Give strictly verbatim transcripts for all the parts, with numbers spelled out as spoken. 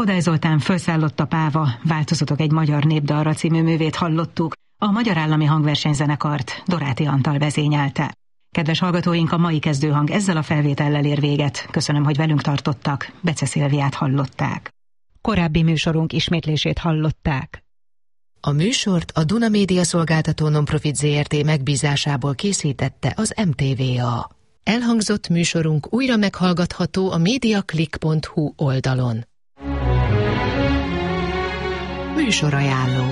Kodály Zoltán Fölszállott a páva, változatok egy magyar népdalra című művét hallottuk, a Magyar Állami Hangversenyzenekart Doráti Antal vezényelte. Kedves hallgatóink, a mai kezdőhang ezzel a felvétellel ér véget. Köszönöm, hogy velünk tartottak. Bece Szilviát hallották. Korábbi műsorunk ismétlését hallották. A műsort a Duna Média Szolgáltató Nonprofit zé er té megbízásából készítette az em té vé á. Elhangzott műsorunk újra meghallgatható a mediaclick pont hu oldalon. Műsorajánló.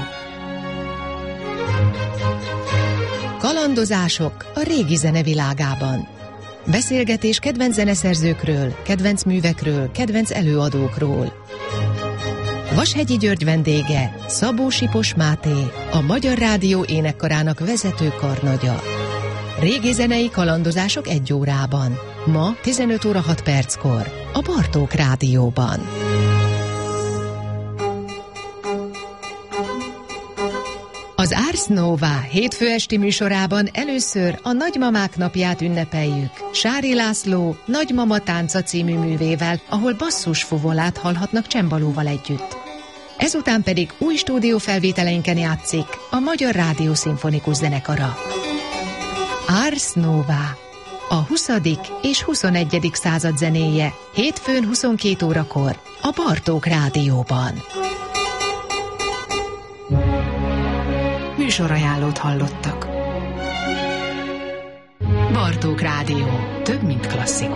Kalandozások a régi zene világában. Beszélgetés kedvenc zeneszerzőkről, kedvenc művekről, kedvenc előadókról. Vashegyi György vendége Szabó Sipos Máté, a Magyar Rádió énekkarának vezető karnagya. Régi zenei kalandozások egy órában. Ma tizenöt óra hat perckor a Bartók Rádióban. Az Ars Nova hétfő esti műsorában először a Nagymamák napját ünnepeljük Sári László Nagymama tánca című művével, ahol basszusfuvolát hallhatnak csembalóval együtt. Ezután pedig új stúdiófelvételeinken játszik a Magyar Rádió Szimfonikus Zenekara. Ars Nova, a huszadik és huszonegyedik század zenéje, hétfőn huszonkét órakor a Bartók Rádióban. Műsorajánlót hallottak. Bartók Rádió, több mint klasszikus.